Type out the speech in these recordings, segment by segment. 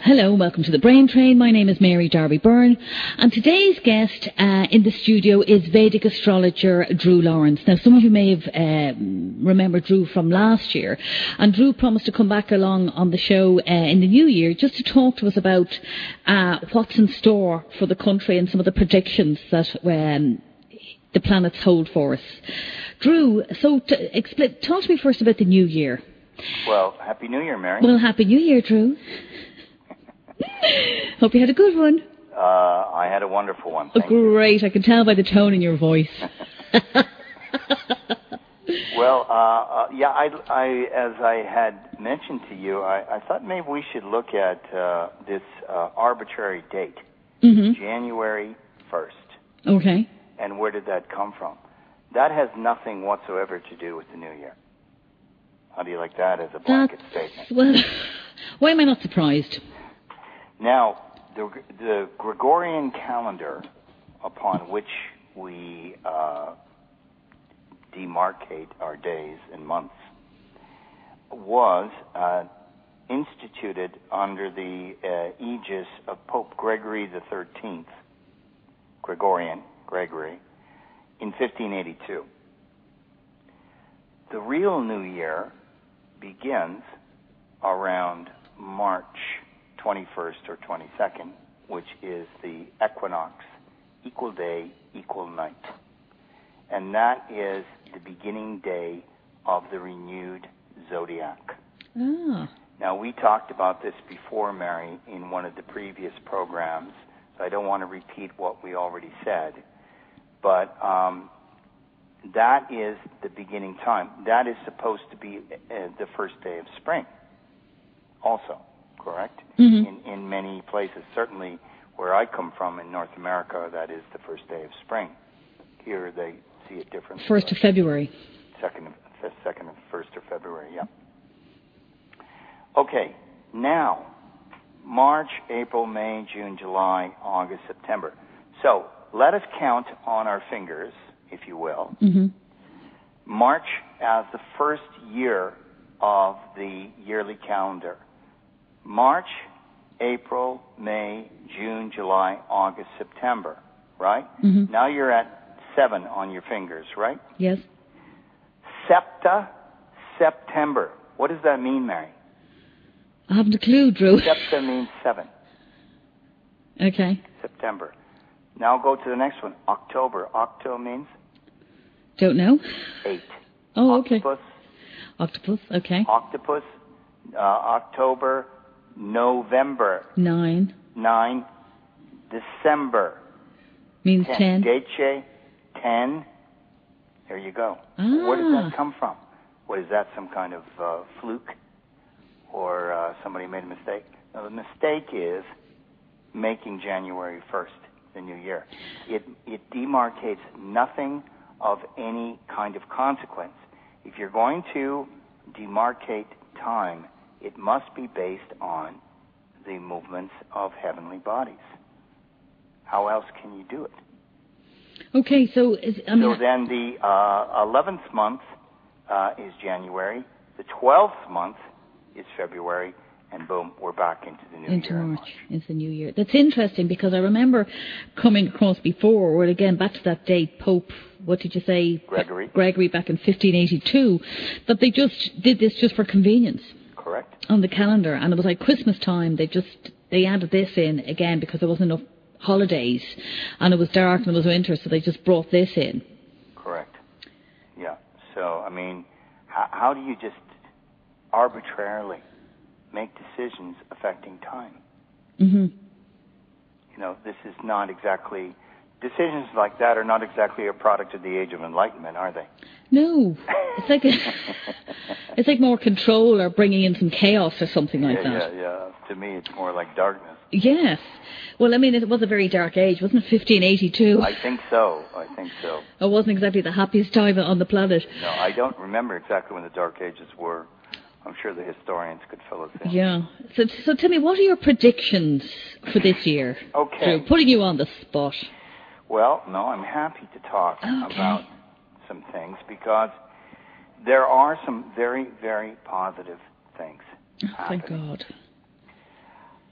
Hello, welcome to the Brain Train. My name is Mary Darby Byrne, and today's guest in the studio is Vedic astrologer Drew Lawrence. Now, some of you may have remembered Drew from last year, and Drew promised to come back along on the show in the new year just to talk to us about what's in store for the country and some of the predictions that the planets hold for us. Drew, so talk to me first about the new year. Well, Happy New Year, Mary. Well, Happy New Year, Drew. Hope you had a good one. I had a wonderful one. Thank great. I can tell by the tone in your voice. Well, I as I had mentioned to you, I thought maybe we should look at this arbitrary date, January 1st. Okay. And where did that come from? That has nothing whatsoever to do with the new year. How do you like that as a blanket statement? Well, why am I not surprised? Now, the Gregorian calendar upon which we demarcate our days and months was instituted under the aegis of Pope Gregory XIII, Gregory, in 1582. The real new year begins around March 21st or 22nd, which is the equinox, equal day, equal night. And that is the beginning day of the renewed zodiac. Ah. Now, we talked about this before, Mary, in one of the previous programs, so I don't want to repeat what we already said. But that is the beginning time. That is supposed to be the first day of spring also, correct? Mm-hmm. In many places, certainly where I come from in North America, that is the first day of spring. Here they see it differently. 1st of February. 1st of February, yeah. Okay, now, March, April, May, June, July, August, September. So let us count on our fingers, if you will, March as the first year of the yearly calendar. March, April, May, June, July, August, September, right? Mm-hmm. Now you're at 7 on your fingers, right? Yes. September. What does that mean, Mary? I haven't a clue, Drew. Septa means 7. Okay. September. Now go to the next one. October. Octo means? Don't know. 8. Oh, okay. Octopus, okay. Octopus, October, November. 9. December. Means 10. Deche, 10. There you go. Ah. Where does that come from? What is that, some kind of fluke? Or somebody made a mistake? No, the mistake is making January 1st, the new year. It demarcates nothing of any kind of consequence. If you're going to demarcate time, it must be based on the movements of heavenly bodies. How else can you do it? Okay, so then the 11th month is January, the 12th month is February, and boom, we're back into the new year. March. Into the new year. That's interesting because I remember coming across before, or again back to that date, Pope, what did you say? Gregory back in 1582, that they just did this just for convenience. Correct. On the calendar, and it was like Christmas time. They added this in again because there wasn't enough holidays, and it was dark and it was winter, so they just brought this in. Correct. Yeah. So I mean, how do you just arbitrarily make decisions affecting time? Mm-hmm. You know, this is not exactly, decisions like that are not exactly a product of the Age of Enlightenment, are they? No. It's like more control or bringing in some chaos or something like that. Yeah. To me, it's more like darkness. Yes. Well, I mean, it was a very dark age, wasn't it? 1582. I think so. It wasn't exactly the happiest time on the planet. No, I don't remember exactly when the Dark Ages were. I'm sure the historians could fill us in. Yeah. So tell me, what are your predictions for this year? Okay. Drew, putting you on the spot. Well, no, I'm happy to talk about some things because there are some very, very positive things happening. Thank God.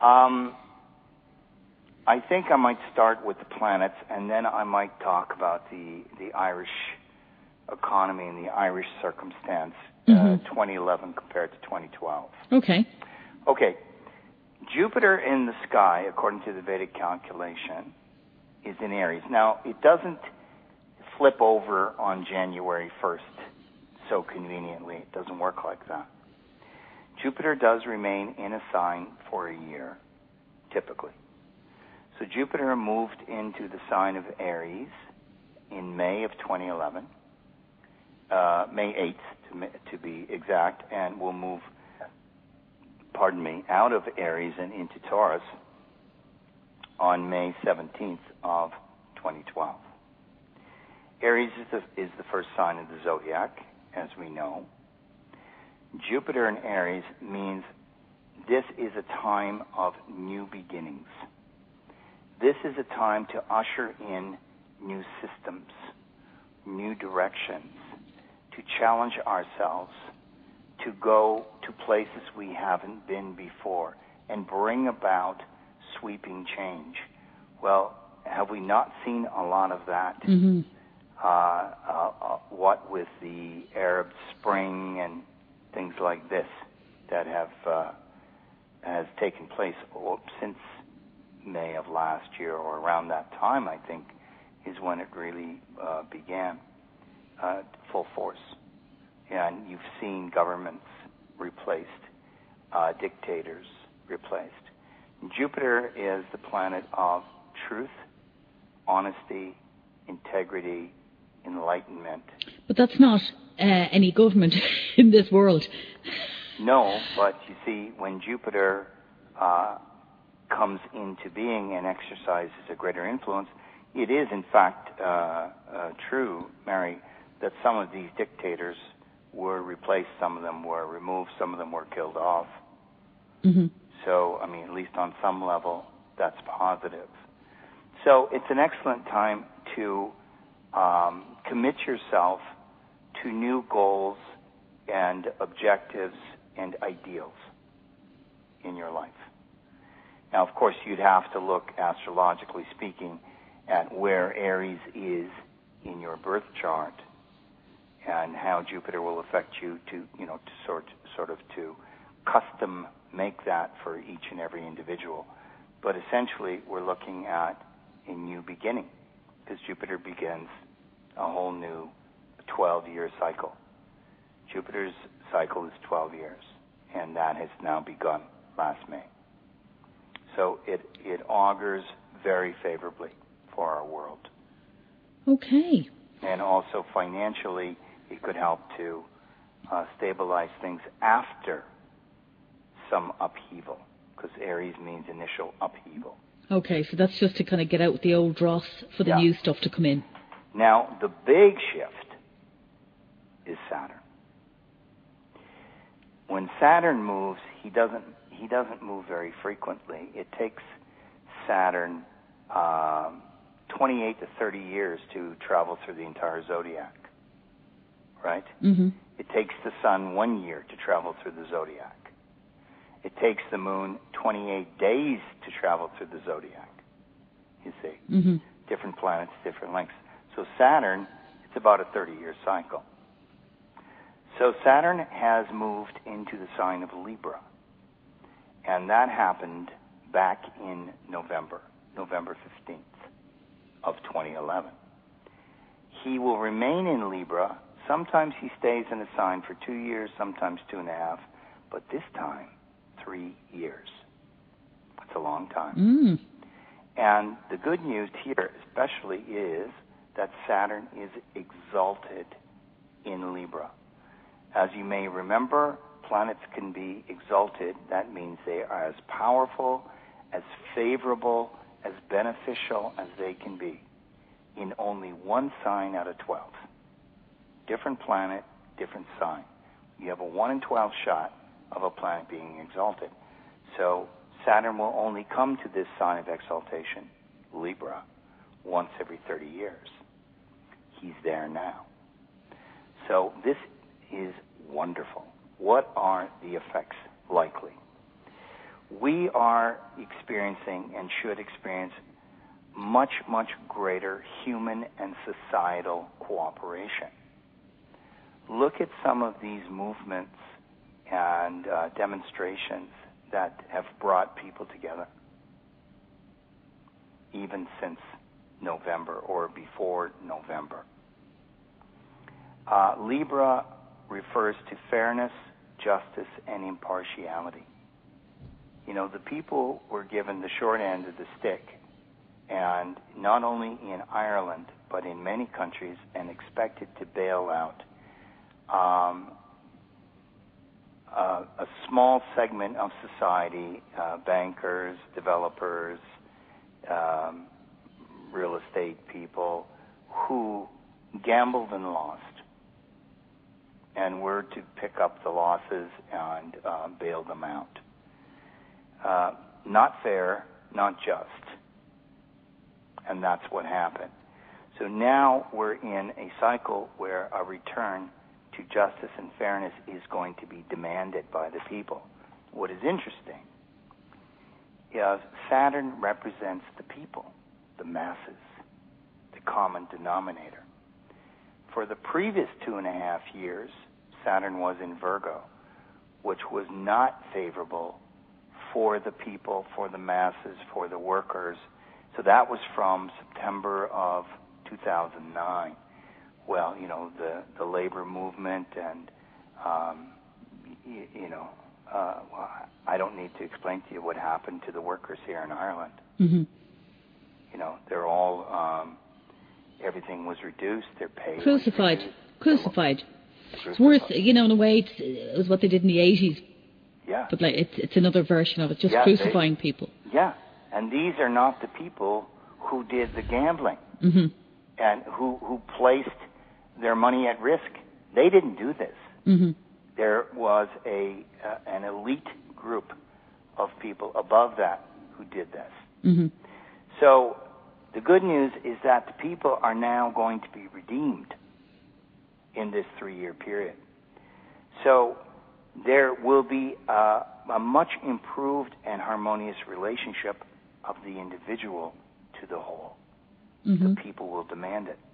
I think I might start with the planets, and then I might talk about the Irish economy and the Irish circumstance, 2011 compared to 2012. Okay. Okay. Jupiter in the sky, according to the Vedic calculation, is in Aries. Now, it doesn't flip over on January 1st so conveniently. It doesn't work like that. Jupiter does remain in a sign for a year, typically. So Jupiter moved into the sign of Aries in May of 2011, May 8th to be exact, and will move, out of Aries and into Taurus on May 17th of 2012. Aries is the first sign of the zodiac, as we know. Jupiter in Aries means this is a time of new beginnings. This is a time to usher in new systems, new directions, to challenge ourselves, to go to places we haven't been before, and bring about sweeping change. Well, have we not seen a lot of that? Mm-hmm. What with the Arab Spring and things like this that has taken place since May of last year, or around that time, I think, is when it really began full force. And you've seen governments replaced, dictators replaced. Jupiter is the planet of truth, honesty, integrity, enlightenment. But that's not any government in this world. No, but you see, when Jupiter comes into being and exercises a greater influence, it is in fact true, Mary, that some of these dictators were replaced, some of them were removed, some of them were killed off. Mm-hmm. So, I mean, at least on some level, that's positive. So it's an excellent time to commit yourself to new goals and objectives and ideals in your life. Now, of course, you'd have to look, astrologically speaking, at where Aries is in your birth chart and how Jupiter will affect you to sort of to custom make that for each and every individual. But essentially, we're looking at a new beginning, because Jupiter begins a whole new 12-year cycle. Jupiter's cycle is 12 years, and that has now begun last May. So it augurs very favorably for our world. Okay. And also financially, it could help to stabilize things after some upheaval, because Aries means initial upheaval. Okay, so that's just to kind of get out the old dross for the new stuff to come in. Now, the big shift is Saturn. When Saturn moves, he doesn't move very frequently. It takes Saturn 28 to 30 years to travel through the entire zodiac, right? Mm-hmm. It takes the sun 1 year to travel through the zodiac. It takes the moon 28 days to travel through the zodiac, you see. Mm-hmm. Different planets, different lengths. So Saturn, it's about a 30-year cycle. So Saturn has moved into the sign of Libra. And that happened back in November 15th of 2011. He will remain in Libra. Sometimes he stays in a sign for 2 years, sometimes 2.5. But this time, 3 years. That's a long time. Mm. And the good news here especially is that Saturn is exalted in Libra. As you may remember, planets can be exalted. That means they are as powerful, as favorable, as beneficial as they can be in only one sign out of 12. Different planet, different sign. You have a 1 in 12 shot of a planet being exalted. So Saturn will only come to this sign of exaltation, Libra, once every 30 years. He's there now. So this is wonderful. What are the effects likely? we are experiencing and should experience much, much greater human and societal cooperation. Look at some of these movements and demonstrations that have brought people together, even since November or before November. Libra refers to fairness, justice, and impartiality. You know, the people were given the short end of the stick, and not only in Ireland, but in many countries, and expected to bail out a small segment of society, bankers, developers, real estate people, who gambled and lost, and were to pick up the losses and bail them out. Not fair, not just. And that's what happened. So now we're in a cycle where a return to justice and fairness is going to be demanded by the people. What is interesting is Saturn represents the people, the masses, the common denominator. For the previous 2.5 years, Saturn was in Virgo, which was not favorable for the people, for the masses, for the workers. So that was from September of 2009. Well, you know, the labor movement and, I don't need to explain to you what happened to the workers here in Ireland. Mm-hmm. You know, they're all, everything was reduced, their pay Crucified. was reduced. Crucified. It's worse, you know, in a way, it was what they did in the 80s. Yeah. But like, it's another version of it, just crucifying people. Yeah, and these are not the people who did the gambling mm-hmm. and who placed their money at risk. They didn't do this. Mm-hmm. There was an elite group of people above that who did this. Mm-hmm. So the good news is that the people are now going to be redeemed in this 3-year period. So there will be a much improved and harmonious relationship of the individual to the whole. Mm-hmm. The people will demand it.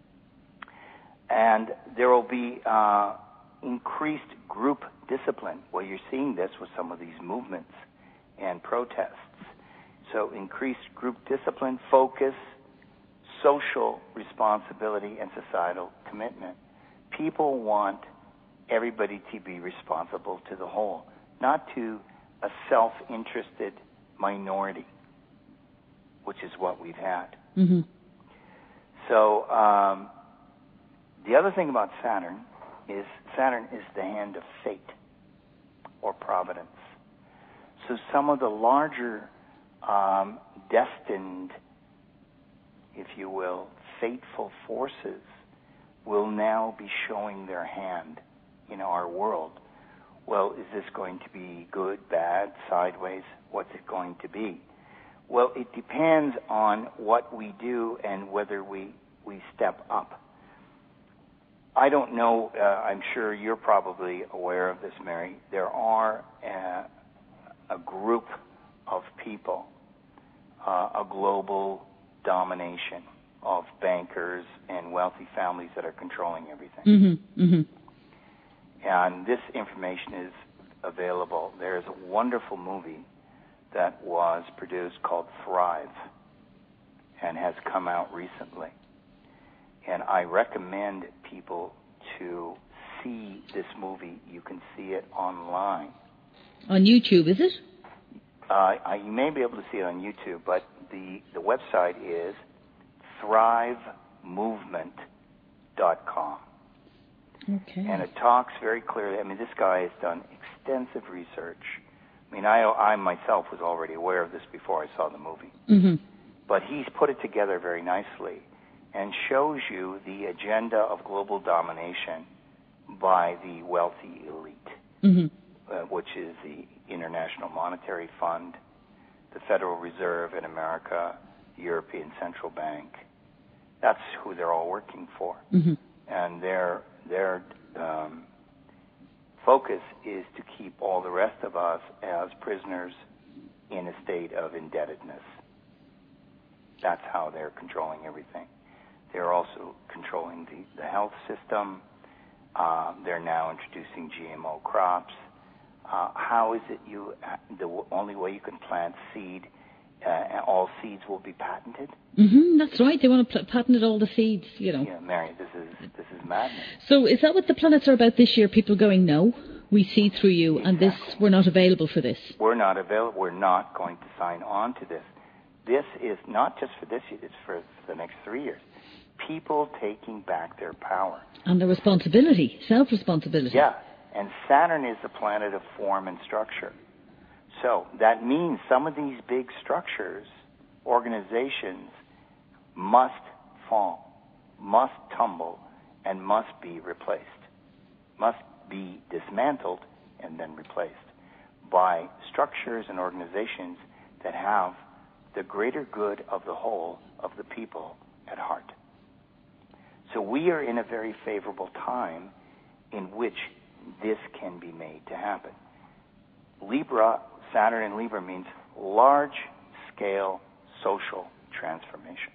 And there will be increased group discipline. Well, you're seeing this with some of these movements and protests. So increased group discipline, focus, social responsibility, and societal commitment. People want everybody to be responsible to the whole, not to a self-interested minority, which is what we've had. Mm-hmm. So the other thing about Saturn is the hand of fate or providence. So some of the larger destined, if you will, fateful forces will now be showing their hand in our world. Well, is this going to be good, bad, sideways? What's it going to be? Well, it depends on what we do and whether we step up. I don't know, I'm sure you're probably aware of this, Mary. There are a group of people, a global domination of bankers and wealthy families that are controlling everything. Mm-hmm. Mm-hmm. And this information is available. There's a wonderful movie that was produced called Thrive and has come out recently. And I recommend people to see this movie. You can see it online. On YouTube, is it? You may be able to see it on YouTube, but the website is thrivemovement.com. Okay. And it talks very clearly. I mean, this guy has done extensive research. I mean, I myself was already aware of this before I saw the movie. Mm-hmm. But he's put it together very nicely and shows you the agenda of global domination by the wealthy elite, mm-hmm. Which is the International Monetary Fund, the Federal Reserve in America, the European Central Bank. That's who they're all working for. Mm-hmm. And their focus is to keep all the rest of us as prisoners in a state of indebtedness. That's how they're controlling everything. They're also controlling the health system. They're now introducing GMO crops. How is it the only way you can plant seed, all seeds will be patented? That's right. They want to patent all the seeds, Yeah, Mary, this is madness. So is that what the planets are about this year? People going, no, we see through you, Exactly. and we're not available for this. We're not available. We're not going to sign on to this. This is not just for this year. It's for the next 3 years. People taking back their power. And the responsibility, self-responsibility. Yeah, and Saturn is the planet of form and structure. So that means some of these big structures, organizations, must fall, must tumble, and must be replaced, must be dismantled and then replaced by structures and organizations that have the greater good of the whole of the people at heart. So we are in a very favorable time in which this can be made to happen. Libra, Saturn in Libra means large-scale social transformation.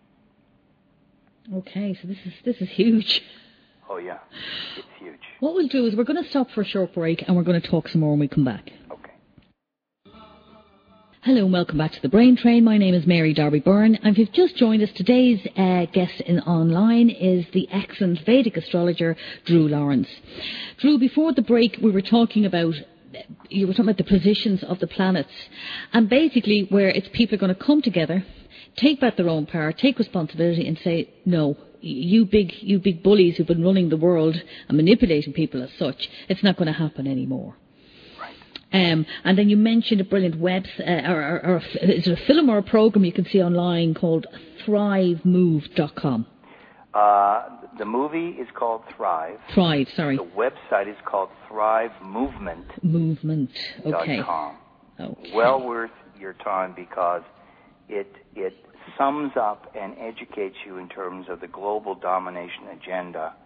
Okay, so this is huge. Oh, yeah, it's huge. What we'll do is we're going to stop for a short break and we're going to talk some more when we come back. Okay. Hello and welcome back to the Brain Train. My name is Mary Darby Byrne, and if you've just joined us, today's guest online is the excellent Vedic astrologer Drew Lawrence. Drew, before the break you were talking about the positions of the planets, and basically where it's people are going to come together, take back their own power, take responsibility and say, no, you big bullies who've been running the world and manipulating people as such, it's not going to happen anymore. And then you mentioned a brilliant is it a film or a program you can see online called ThriveMove.com? The movie is called Thrive. Thrive, sorry. The website is called ThriveMovement. Okay. Okay. Well worth your time because it sums up and educates you in terms of the global domination agenda,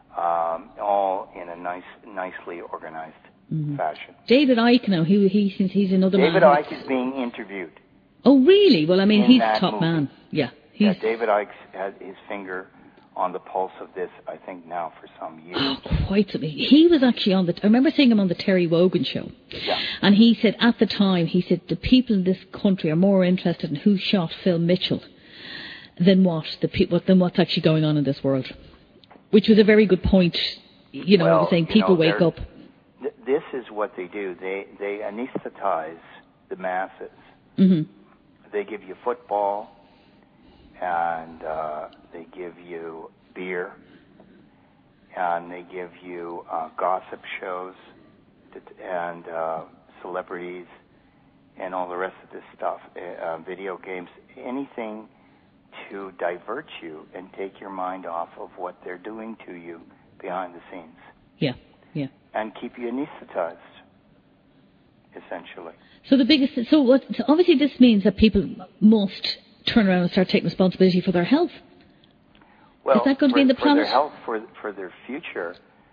all in a nicely organized fashion. David Icke now, he's another David man. Icke is being interviewed. Oh, really? Well, I mean, he's top movie. man. Yeah. David Icke has his finger on the pulse of this, I think, now for some years. Oh, quite something. He was actually I remember seeing him on the Terry Wogan show. Yeah. And he said, at the time, the people in this country are more interested in who shot Phil Mitchell than what's actually going on in this world. Which was a very good point. He was saying people wake up. This is what they do. They anesthetize the masses. Mm-hmm. They give you football, and they give you beer, and they give you gossip shows, and celebrities, and all the rest of this stuff, video games, anything to divert you and take your mind off of what they're doing to you behind the scenes. Yeah, yeah. And keep you anesthetized, essentially. So obviously this means that people must turn around and start taking responsibility for their health. Well, is that going to be in the for planet? their health, for their future,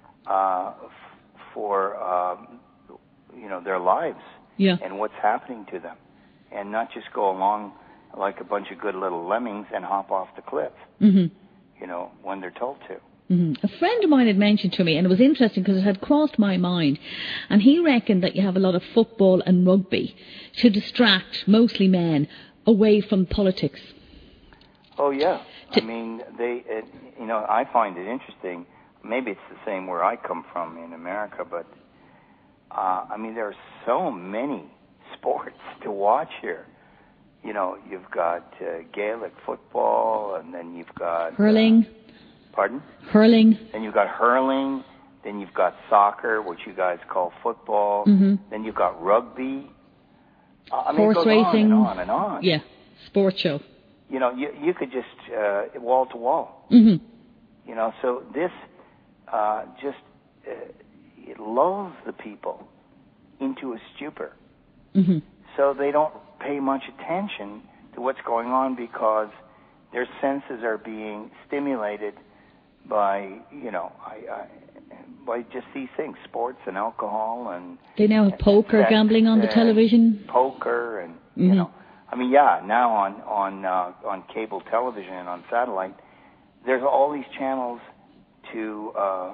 for their lives, and what's happening to them, and not just go along like a bunch of good little lemmings and hop off the cliff. Mm-hmm. When they're told to. Mm-hmm. A friend of mine had mentioned to me, and it was interesting because it had crossed my mind, and he reckoned that you have a lot of football and rugby to distract mostly men away from politics. Oh yeah, I mean I find it interesting. Maybe it's the same where I come from in America, but there are so many sports to watch here. You've got Gaelic football, and then you've got hurling. Pardon? Hurling. Then you've got hurling. Then you've got soccer, which you guys call football. Mm-hmm. Then you've got rugby. Horse it goes racing. on and on. Yeah, sports show. You could just wall to wall. Mm-hmm. So this it lulls the people into a stupor. Mm-hmm. So they don't pay much attention to what's going on because their senses are being stimulated by by just these things, sports and alcohol and... They now have poker, gambling on the television. Poker and, you know. I mean, yeah, now on cable television and on satellite, there's all these channels to,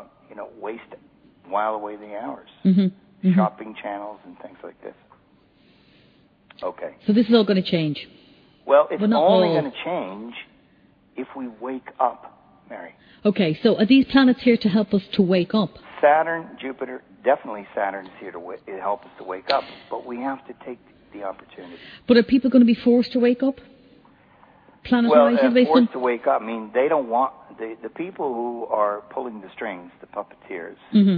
while away the hours. Shopping channels and things like this. Okay. So this is all going to change? Well, it's only going to change if we wake up, Mary. Okay, so are these planets here to help us to wake up? Saturn, Jupiter, definitely Saturn is here to help us to wake up, but we have to take the opportunity. But are people going to be forced to wake up? Well, forced to wake up, I mean, they don't want... The people who are pulling the strings, the puppeteers,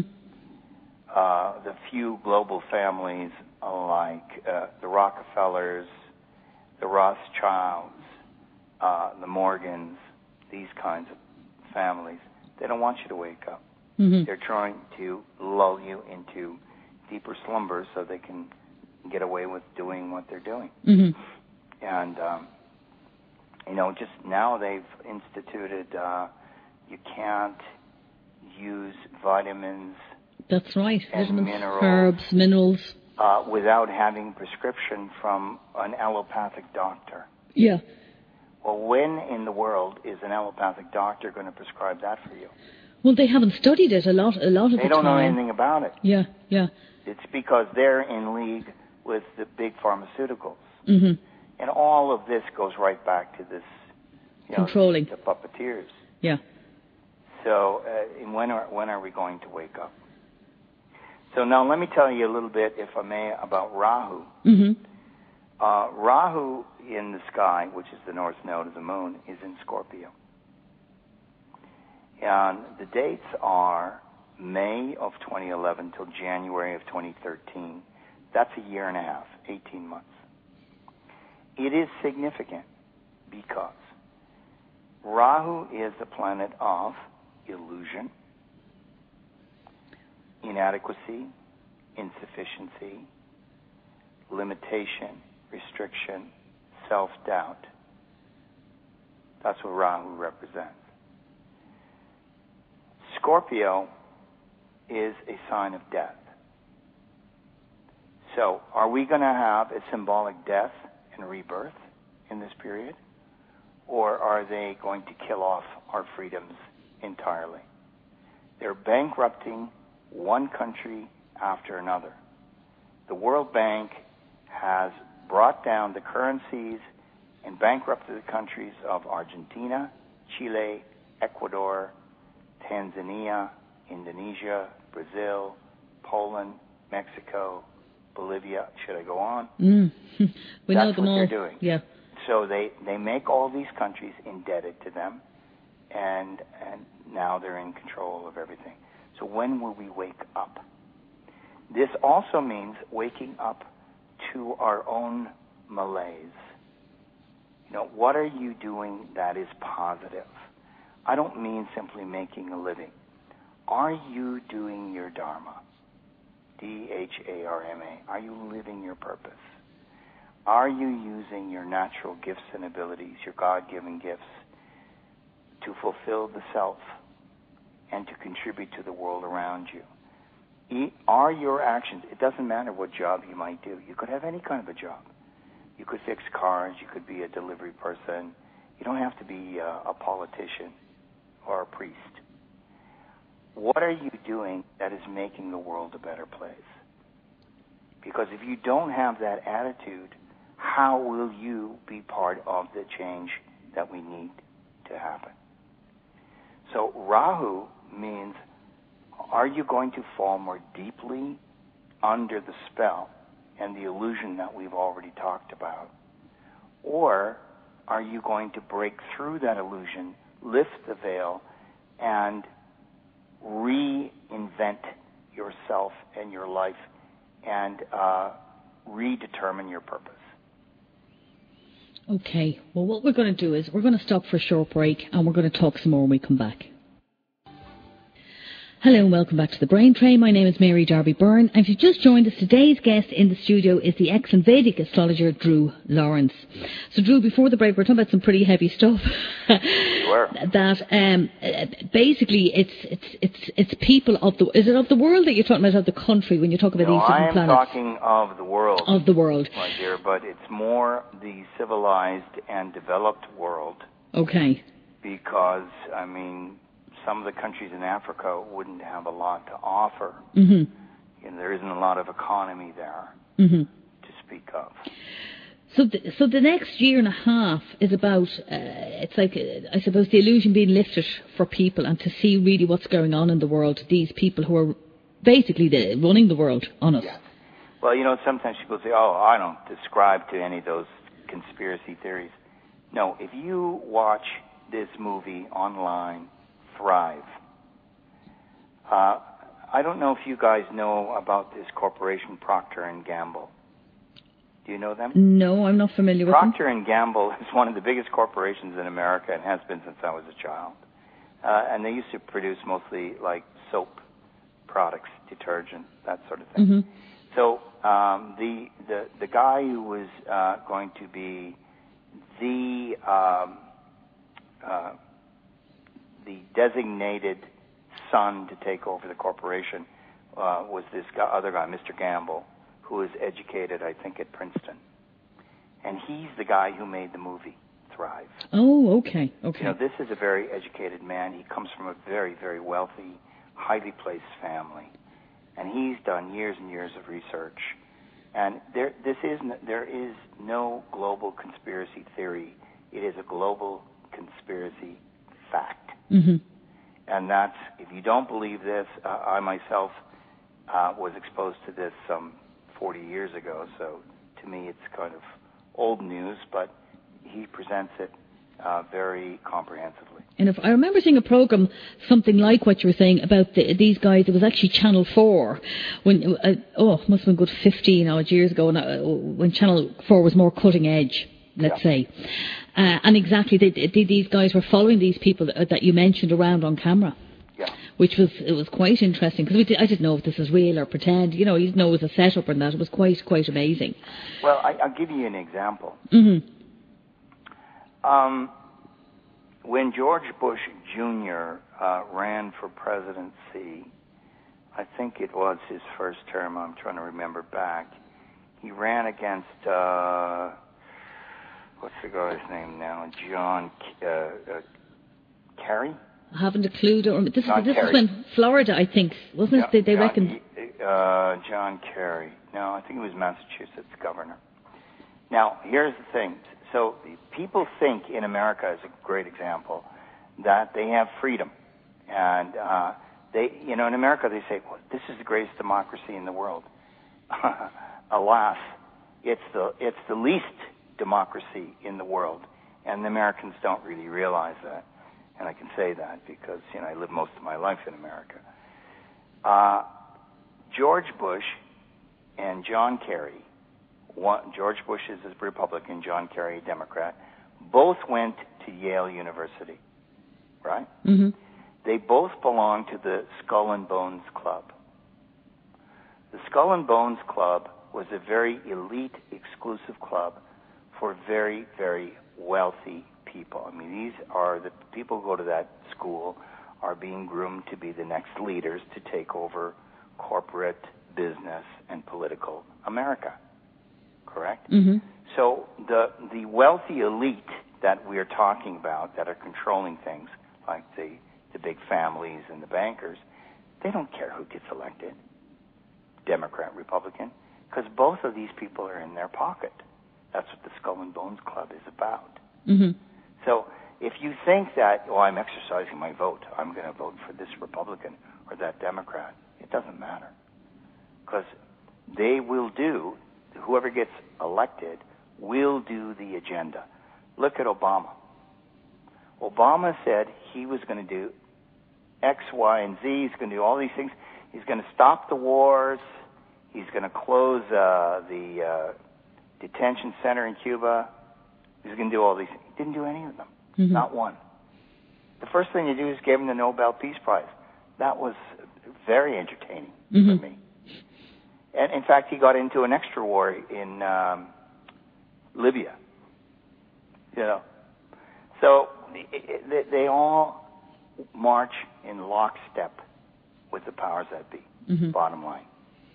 the few global families like the Rockefellers, the Rothschilds, the Morgans, these kinds of families, they don't want you to wake up. They're trying to lull you into deeper slumber so they can get away with doing what they're doing. And, just now they've instituted you can't use vitamins. That's right. Vitamins, herbs, minerals. Without having prescription from an allopathic doctor. Yeah. Well, when in the world is an allopathic doctor going to prescribe that for you? Well, they haven't studied it a lot of the time. They don't know anything about it. Yeah. It's because they're in league with the big pharmaceuticals. And all of this goes right back to this, controlling the puppeteers. Yeah. So, when are we going to wake up? So now let me tell you a little bit, if I may, about Rahu. Rahu in the sky, which is the north node of the moon, is in Scorpio. And the dates are May of 2011 till January of 2013. That's a year and a half, 18 months. It is significant because Rahu is the planet of illusion, inadequacy, insufficiency, limitation, restriction, self-doubt. That's what Rahu represents. Scorpio is a sign of death. So, are we going to have a symbolic death and rebirth in this period? Or are they going to kill off our freedoms entirely? They're bankrupting one country after another. The World Bank has brought down the currencies and bankrupted the countries of Argentina, Chile, Ecuador, Tanzania, Indonesia, Brazil, Poland, Mexico, Bolivia. Should I go on? We know them all. That's what they're doing. Yeah. So they make all these countries indebted to them, and now they're in control of everything. So when will we wake up? This also means waking up to our own malaise. What are you doing that is positive? I don't mean simply making a living. Are you doing your dharma? Dharma. Are you living your purpose? Are you using your natural gifts and abilities, your God-given gifts, to fulfill the self and to contribute to the world around you? Are your actions, it doesn't matter what job you might do. You could have any kind of a job. You could fix cars, you could be a delivery person. You don't have to be a politician or a priest. What are you doing that is making the world a better place? Because if you don't have that attitude, how will you be part of the change that we need to happen? So Rahu means, are you going to fall more deeply under the spell and the illusion that we've already talked about? Or are you going to break through that illusion, lift the veil, and reinvent yourself and your life and redetermine your purpose? Okay, well, what we're going to do is we're going to stop for a short break and we're going to talk some more when we come back. Hello and welcome back to the Brain Train. My name is Mary Darby Byrne, and if you've just joined us, today's guest in the studio is the excellent Vedic astrologer Drew Lawrence. So Drew, before the break, we're talking about some pretty heavy stuff. aware. That basically it's people of the, is it of the world that you're talking about, of the country, when you talk about these different planets? I am talking of the world. Of the world. My dear, but it's more the civilized and developed world. Okay. Because, I mean, some of the countries in Africa wouldn't have a lot to offer. Mm-hmm. And there isn't a lot of economy there to speak of. So the next year and a half is about, it's like, I suppose, the illusion being lifted for people and to see really what's going on in the world, these people who are basically running the world on us. Yes. Well, you know, sometimes people say, oh, I don't subscribe to any of those conspiracy theories. No, if you watch this movie online, Thrive, I don't know if you guys know about this corporation, Procter & Gamble. Do you know them? No, I'm not familiar with them. Procter & Gamble is one of the biggest corporations in America and has been since I was a child. And they used to produce mostly like soap products, detergent, that sort of thing. Mm-hmm. So the guy who was going to be the designated son to take over the corporation was this other guy, Mr. Gamble, who was educated, I think, at Princeton. And he's the guy who made the movie Thrive. Oh, okay. You know, this is a very educated man. He comes from a very, very wealthy, highly placed family. And he's done years and years of research. And there is no global conspiracy theory. It is a global conspiracy fact. Mm-hmm. And that's, if you don't believe this, I myself was exposed to this some 40 years ago, so to me it's kind of old news, but he presents it very comprehensively. And if I remember seeing a program, something like what you were saying about these guys, it was actually Channel 4, when, must have been good 15 odd years ago, when Channel 4 was more cutting edge, let's say. And exactly, these guys were following these people that you mentioned around on camera. Yeah. Which was quite interesting, because I didn't know if this was real or pretend. You know, you didn't know it was a setup and that. It was quite amazing. Well, I'll give you an example. Mm-hmm. When George Bush Jr. Ran for presidency, I think it was his first term, I'm trying to remember back, he ran against, what's the guy's name now, John Kerry? I haven't a clue. This Kerry. is when Florida, I think, wasn't it? They reckoned... John Kerry. No, I think it was Massachusetts governor. Now, here's the thing. So people think in America, as a great example, that they have freedom. And in America they say, well, this is the greatest democracy in the world. Alas, it's the least democracy in the world. And the Americans don't really realize that. And I can say that because, I lived most of my life in America. George Bush and John Kerry, George Bush is a Republican, John Kerry, a Democrat, both went to Yale University, right? Mm-hmm. They both belong to the Skull and Bones Club. The Skull and Bones Club was a very elite, exclusive club for very, very wealthy people. I mean, these are the people who go to that school are being groomed to be the next leaders to take over corporate, business, and political America. Correct? Mm-hmm. So the wealthy elite that we're talking about that are controlling things, like the big families and the bankers, they don't care who gets elected, Democrat, Republican, because both of these people are in their pocket. That's what the Skull and Bones Club is about. Mm-hmm. So if you think that, I'm exercising my vote, I'm going to vote for this Republican or that Democrat, it doesn't matter. Because they will do, whoever gets elected will do the agenda. Look at Obama. Obama said he was going to do X, Y, and Z. He's going to do all these things. He's going to stop the wars. He's going to close the detention center in Cuba. He's going to do all these things. He didn't do any of them. Mm-hmm. Not one. The first thing you do is give him the Nobel Peace Prize. That was very entertaining for me. And in fact, he got into an extra war in Libya. So they all march in lockstep with the powers that be, bottom line.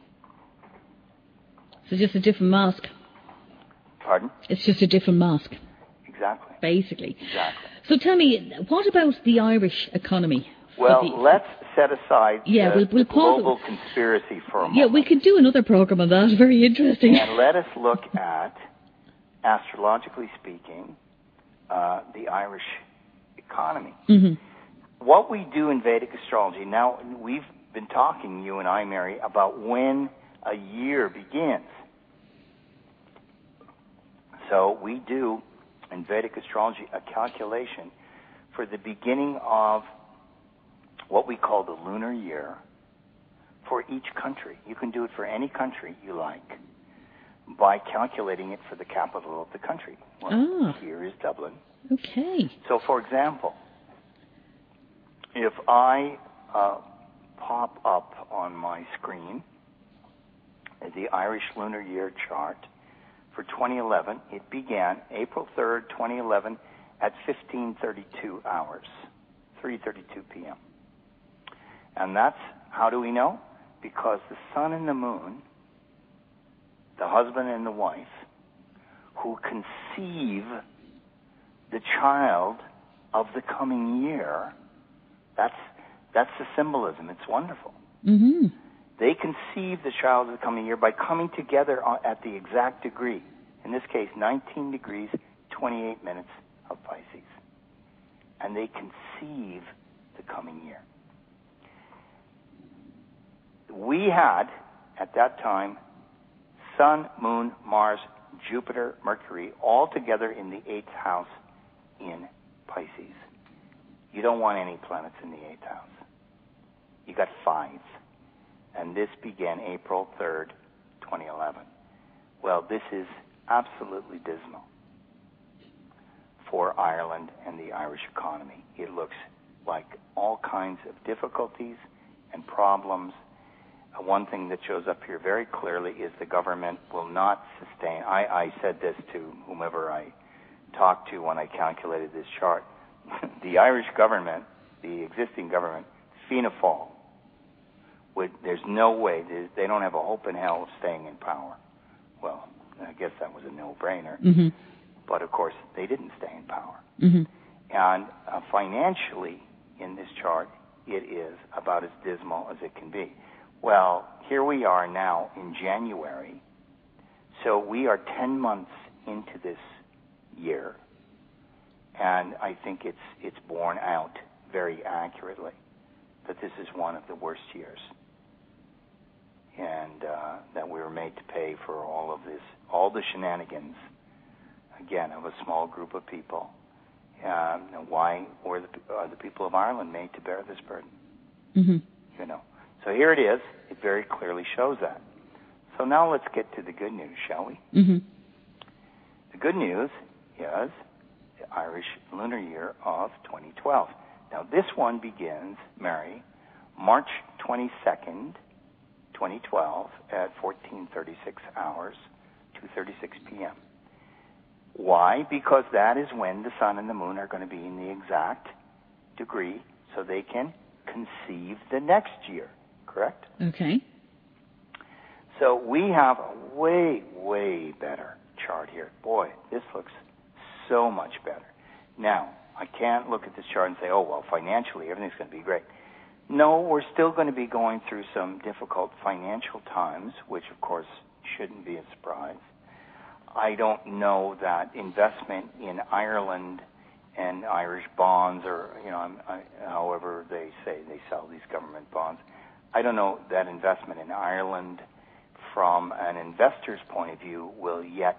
So just a different mask. Pardon? It's just a different mask. Exactly. Basically. Exactly. So tell me, what about the Irish economy? Well, let's set aside we'll global conspiracy for a moment. Yeah, we could do another program on that. Very interesting. And let us look at, astrologically speaking, the Irish economy. What we do in Vedic astrology, now we've been talking, you and I, Mary, about when a year begins. So we do, in Vedic astrology, a calculation for the beginning of what we call the lunar year for each country. You can do it for any country you like by calculating it for the capital of the country. Well, here is Dublin. Okay. So, for example, if I pop up on my screen the Irish lunar year chart for 2011, it began April 3rd, 2011 at 15:32 hours, 3:32 p.m. And that's, how do we know? Because the sun and the moon, the husband and the wife, who conceive the child of the coming year, that's the symbolism. It's wonderful. They conceive the child of the coming year by coming together at the exact degree. In this case, 19 degrees, 28 minutes of Pisces. And they conceive the coming year. We had, at that time, Sun, Moon, Mars, Jupiter, Mercury, all together in the 8th house in Pisces. You don't want any planets in the 8th house. You got 5. And this began April 3rd, 2011. Well, this is absolutely dismal for Ireland and the Irish economy. It looks like all kinds of difficulties and problems. One thing that shows up here very clearly is the government will not sustain. I said this to whomever I talked to when I calculated this chart. The Irish government, the existing government, Fianna Fáil, there's no way, they don't have a hope in hell of staying in power. Well, I guess that was a no-brainer. But, of course, they didn't stay in power. And financially, in this chart, it is about as dismal as it can be. Well, here we are now in January. So we are 10 months into this year. And I think it's borne out very accurately that this is one of the worst years. And that we were made to pay for all of this, all the shenanigans, again, of a small group of people. Why were the people of Ireland made to bear this burden? You know. So here it is. It very clearly shows that. So now let's get to the good news, shall we? The good news is the Irish lunar year of 2012. Now this one begins, Mary, March 22nd, 2012 at 14:36 hours, 2:36 p.m. Why? Because that is when the sun and the moon are going to be in the exact degree so they can conceive the next year, correct? Okay. So we have a way, way better chart here. Boy, this looks so much better. Now, I can't look at this chart and say, oh, well, financially, everything's going to be great. No, we're still going to be going through some difficult financial times, which, of course, shouldn't be a surprise. I don't know that investment in Ireland and Irish bonds, or, you know, however they say they sell these government bonds, I don't know that investment in Ireland from an investor's point of view will yet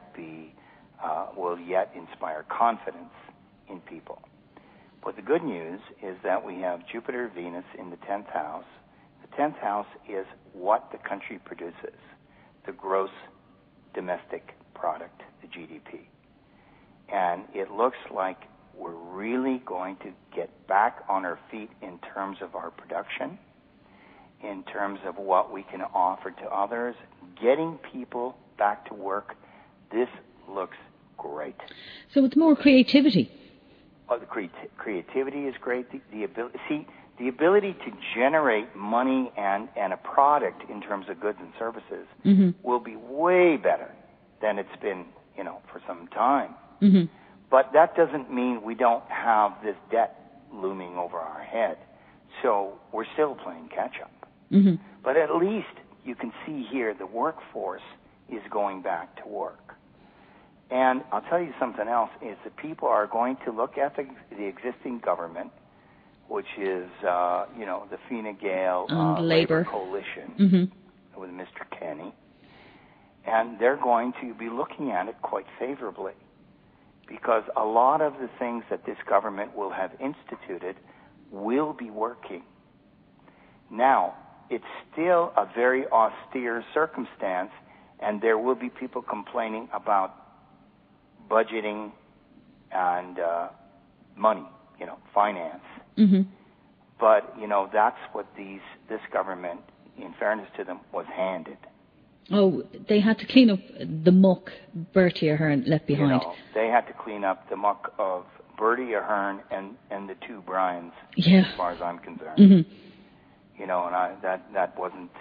inspire confidence in people. But the good news is that we have Jupiter, Venus in the 10th house. The 10th house is what the country produces, the gross domestic product, the GDP. And it looks like we're really going to get back on our feet in terms of our production, in terms of what we can offer to others, getting people back to work. This looks great. So it's more creativity. the creativity is great. The ability to generate money and a product in terms of goods and services will be way better than it's been, for some time. But that doesn't mean we don't have this debt looming over our head. So we're still playing catch up. But at least you can see here the workforce is going back to work. And I'll tell you something else, is that people are going to look at the existing government, which is, the Fine Gael Labour Coalition with Mr. Kenny, and they're going to be looking at it quite favorably, because a lot of the things that this government will have instituted will be working. Now, it's still a very austere circumstance, and there will be people complaining about budgeting and money, finance. But, that's what this government, in fairness to them, was handed. Oh, they had to clean up the muck Bertie Ahern left behind. They had to clean up the muck of Bertie Ahern and the two Brians, as far as I'm concerned. And that wasn't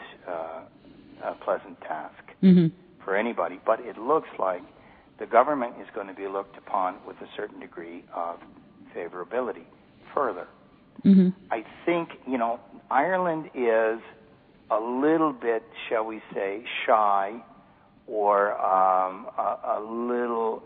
a pleasant task for anybody. But it looks like the government is going to be looked upon with a certain degree of favorability. Further, I think, Ireland is a little bit, shall we say, shy, or a little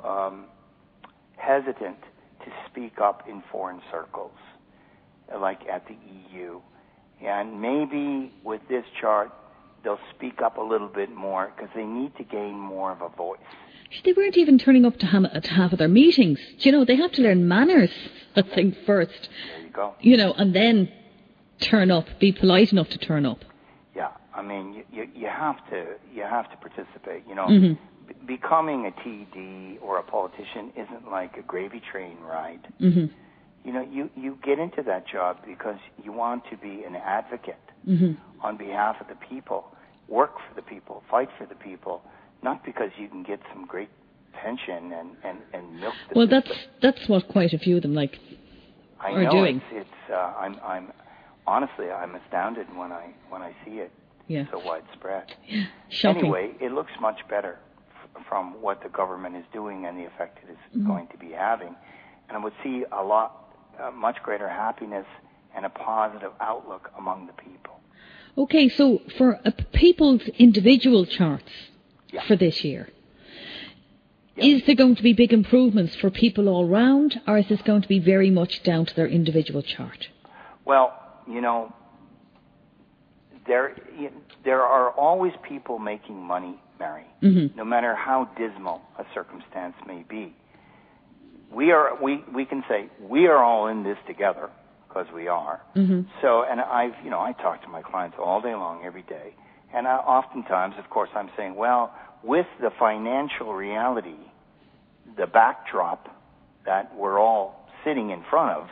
hesitant to speak up in foreign circles, like at the EU. And maybe with this chart, they'll speak up a little bit more, because they need to gain more of a voice. They weren't even turning up to half of their meetings. They have to learn manners, I think, first. There you go. And then turn up, be polite enough to turn up. Yeah, I mean, you have to participate. Becoming a TD or a politician isn't like a gravy train ride. You get into that job because you want to be an advocate on behalf of the people, work for the people, fight for the people, not because you can get some great pension and milk the Well, system. that's what quite a few of them are doing. I'm honestly, I'm astounded when I see it so widespread. Yeah. Shocking. Anyway, it looks much better from what the government is doing and the effect it is going to be having, and I would see much greater happiness and a positive outlook among the people. Okay, so for people's individual charts for this year, is there going to be big improvements for people all round, or is this going to be very much down to their individual chart? Well, there are always people making money, Mary, no matter how dismal a circumstance may be. We can say we are all in this together, because we are. So, and I talk to my clients all day long, every day, and oftentimes, of course, I'm saying, well, with the financial reality, the backdrop that we're all sitting in front of,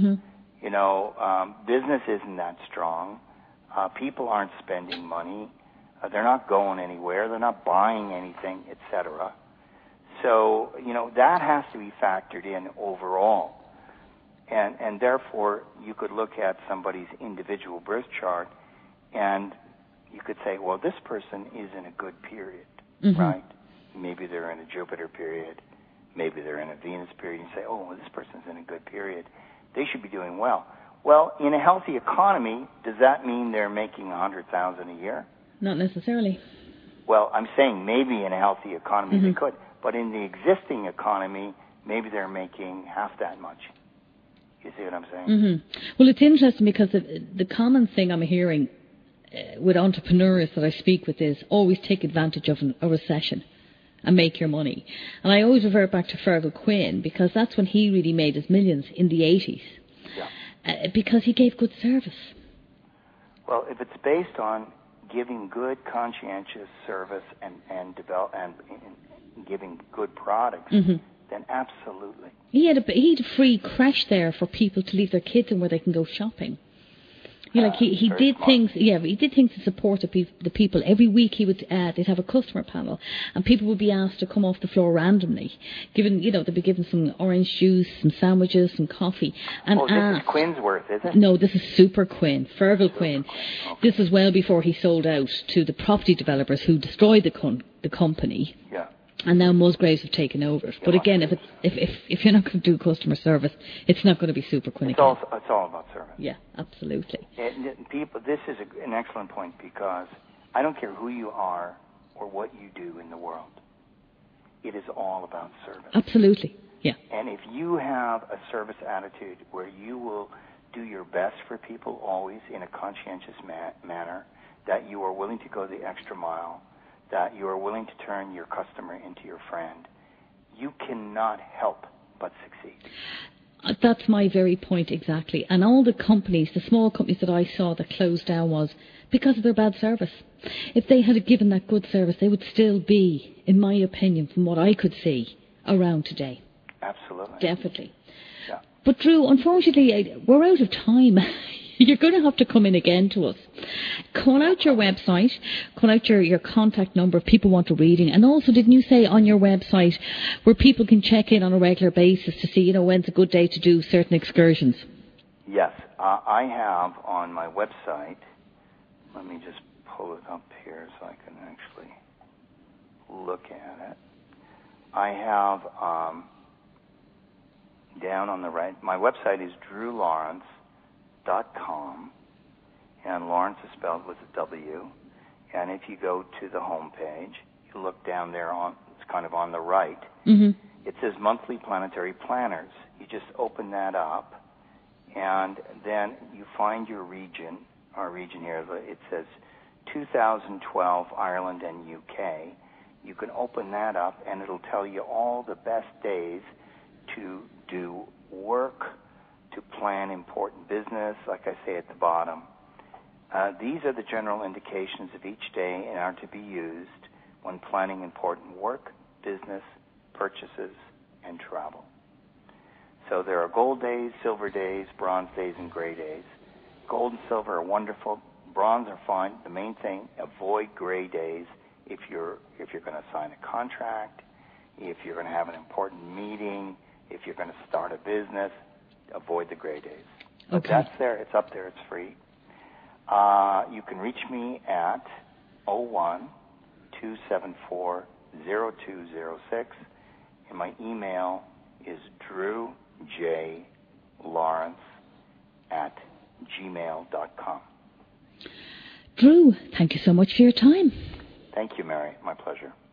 business isn't that strong. People aren't spending money. They're not going anywhere. They're not buying anything, etc. So, that has to be factored in overall. And therefore, you could look at somebody's individual birth chart and you could say, well, this person is in a good period, right? Maybe they're in a Jupiter period. Maybe they're in a Venus period. You say, oh, well, this person's in a good period. They should be doing well. Well, in a healthy economy, does that mean they're making $100,000 a year? Not necessarily. Well, I'm saying maybe in a healthy economy they could. But in the existing economy, maybe they're making half that much. You see what I'm saying? Well, it's interesting because the common thing I'm hearing with entrepreneurs that I speak with is always take advantage of a recession and make your money. And I always revert back to Fergal Quinn, because that's when he really made his millions, in the 80s. Yeah. Because he gave good service. Well, if it's based on giving good, conscientious service and giving good products, then absolutely. He had a free creche there for people to leave their kids in where they can go shopping. Yeah, like he did smart. things. Yeah, he did things to support the people. Every week they'd have a customer panel, and people would be asked to come off the floor randomly. They'd be given some orange juice, some sandwiches, some coffee, and this is Quinsworth, is it? No, this is Super Quinn, Fergal Quinn. Okay. This was well before he sold out to the property developers who destroyed the company. Yeah. And now Musgraves have taken over it. But again, if you're not going to do customer service, it's not going to be Super Quinn again. It's all about service. Yeah, absolutely. This is an excellent point, because I don't care who you are or what you do in the world. It is all about service. Absolutely, yeah. And if you have a service attitude where you will do your best for people always in a conscientious manner, that you are willing to go the extra mile, that you are willing to turn your customer into your friend, you cannot help but succeed. That's my very point exactly. And all the companies, the small companies that I saw that closed down, was because of their bad service. If they had given that good service, they would still be, in my opinion, from what I could see, around today. Absolutely. Definitely. Yeah. But Drew, unfortunately, we're out of time. You're going to have to come in again to us. Call out your website, call out your contact number if people want a reading. And also, didn't you say on your website where people can check in on a regular basis to see, when's a good day to do certain excursions? Yes. I have on my website, let me just pull it up here so I can actually look at it. I have down on the right, my website is drewlawrence.com, and Lawrence is spelled with a W. And if you go to the home page, you look down there it's kind of on the right. Mm-hmm. It says Monthly Planetary Planners. You just open that up, and then you find your region. Our region here, it says 2012 Ireland and UK. You can open that up, and it'll tell you all the best days to do work, to plan important business, like I say at the bottom. These are the general indications of each day and are to be used when planning important work, business, purchases, and travel. So there are gold days, silver days, bronze days, and gray days. Gold and silver are wonderful. Bronze are fine. The main thing, avoid gray days if you're going to sign a contract, if you're going to have an important meeting, if you're going to start a business. Avoid the gray days. But that's there. It's up there. It's free. You can reach me at 01-274-0206, and my email is drewjlawrence@gmail.com. Drew, thank you so much for your time. Thank you, Mary. My pleasure.